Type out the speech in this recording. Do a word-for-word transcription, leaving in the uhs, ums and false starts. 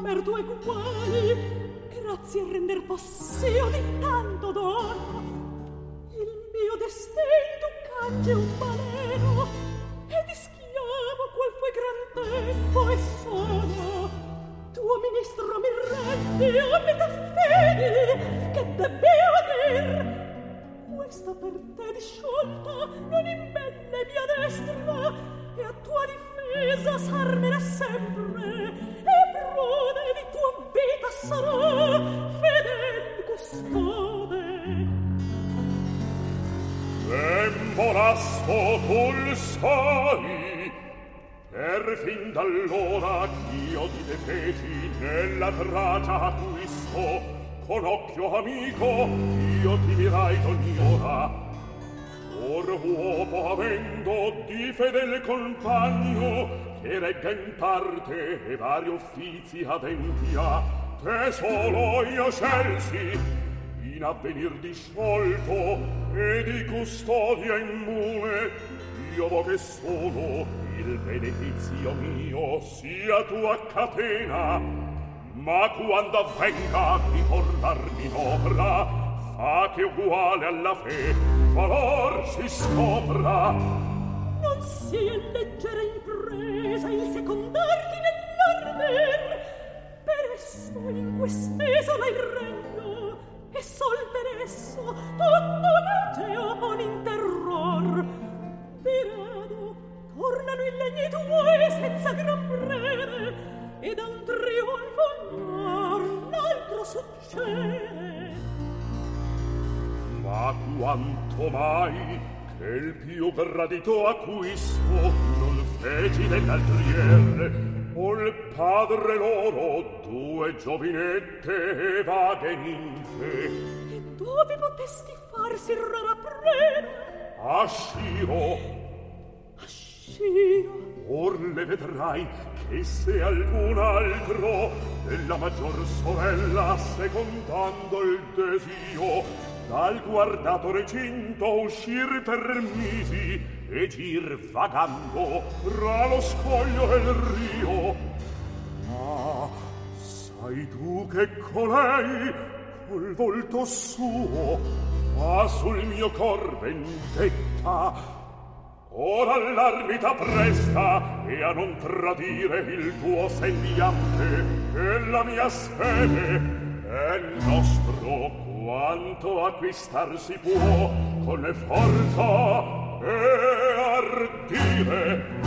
per tue guai, grazie a render possio di tanto dono. Il mio destin tu cangi un baleno, ed schiavo qual fu gran tempo e sono. Tuo ministro mi rendi a metà fede, che debbeo dir. Questa per te disciolta non imbelle mia destra, e a tua difesa s'armerà sempre, e prode di tua vita sarà fedel custode. Tempo lasso tu sai, per fin d'allora ch'io ti defeci nella Tracia acquisto, con occhio amico io ti mirai d'ogni ora. Or uopo avendo di fedel compagno, che regga in parte e vari uffizi adempia, te solo io scelsi in avvenir disciolto e di custodia immune. Io vo che solo il benefizio mio sia tua catena, ma quando avvenga di tornarmi in opera, fa che uguale alla fe valor si scopra. Non sia leggera impresa il secondarti nell'arder, per esso in quest'isola il regno, e sol per esso tutto legge on terror. Di rado tornano i legni tuoi senza gran breve, e da un trionfo non altro succede. Ma quanto mai che il più gradito acquisto non feci dell'altriere, o il padre loro due giovinette e vaghe ninfe. E dove potesti farsi rara preda? A Sciro. A Sciro. Or le vedrai che se alcun altro della maggior sorella, secondando il desio, dal guardato recinto uscir permisi e gir vagando tra lo scoglio e il rio. Ma sai tu che colei col volto suo fa sul mio cor vendetta? Ora l'armita presta e a non tradire il tuo sembiante e la mia speme è nostro quanto acquistar si può con forza e ardire.